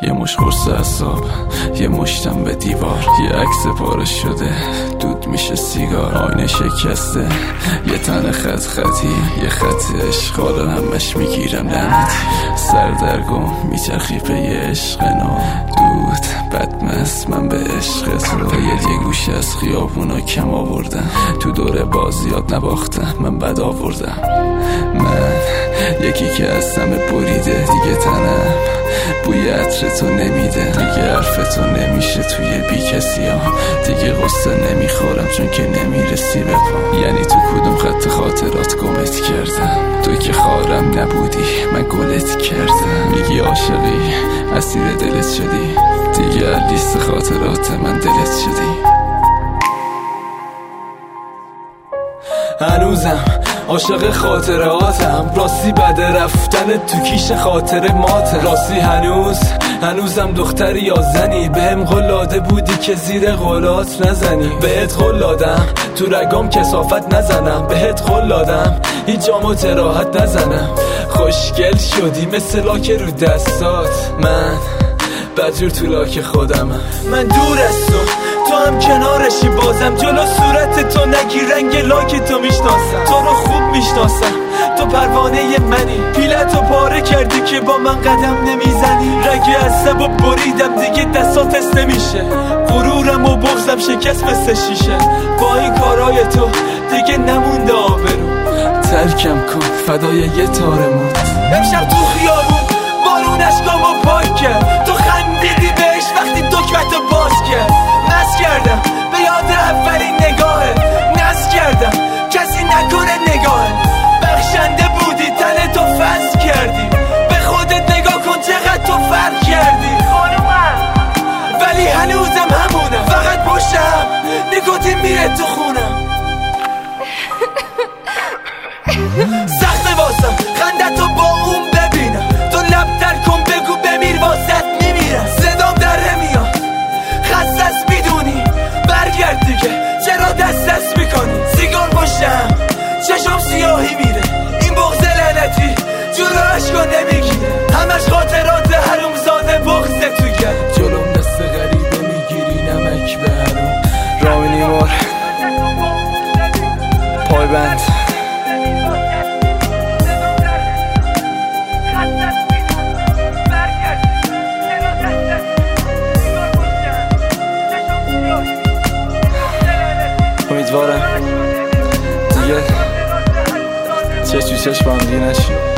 یه مش قرص اعصاب، یه مشتم به دیوار، یه عکس پاره شده دود میشه سیگار، آینه شکسته، یه تن خط خطی، یه خط عشق حالا همش میگیرم لعنتی، سردرگم میچرخی به یه عشق نو، دود بدمست من به عشق تو، یه گوشه از خیابونا کم آوردم، تو دور بازیات نباختم من بد آوردم، من یکی که از همه بریده دیگه تنم بوی عطر تو نمیده، دیگه حرف تو نمیشه توی بی کسی ها، دیگه غصه نمیخورم چون که نمیرسی به پا، یعنی تو کدوم خط خاطرات گمت کردم، تو که خارم نبودی من گلت کردم، میگی عاشقی اسیر دلت شدی، دیگه لیست خاطرات من دلت شدی. هنوزم عاشق خاطراتم، راستی بعد رفتن تو کیش خاطر ماتم، راستی هنوزم دختری یا زنی، بهم قول داده بودی که زیر قولات نزنی، بهت قول دادم تو رگام کثافت نزنم، بهت قول دادم هیچ جامو تراحت نزنم، خوشگل شدی مثل لاک رو دستات، من بدجور تو لاک خودمم، من دور از تو هم کنارشی، بازم جلو صورت تو نگی، رنگ لاک تو میشناسم، تو رو خوب میشناسم، تو پروانه منی، پیلتو پاره کردی که با من قدم نمیزنی، رگ عصب و بریدم دیگه دستات اس نمیشه، غرورم و بغضم شکست مثل شیشه، با این کارای تو دیگه نمونده آبرو، ترکم کن فدای یه تار موت، امشب تو خیابون بارون اشکامو پاک کرد، تو خندیدی بهش وقتی دکمتو باز کرد، نز کردم به یاد اولین نگاهت، نز کردم کسی نکنه نگاهت، بخشنده بودی تن تو فز کردی، به خودت نگاه کن چقدر تو فرق کردی، خانومم ولی هنوزم همونم، فقط پشتم نیکوتین میره تو خونم، سخته واسم خندتو با اون ببینم، تو لب در کن بگو بمیر واسط میمیرم، صدام در نمیاد خستست میدونی، برگرد دیگه چرا دست میکنی، سیگار پشتم چشم سیاهی میره، این بغض لعنتی جلو عشقا نمیگیره، همش خاطرات حرومزاده بغض تو گرد، جلوم دست غریبه میگیری نمک به حروم، رامینی مار پایبند امیدوارم دیگه چشم تو چشم با هم دیگه نشیم.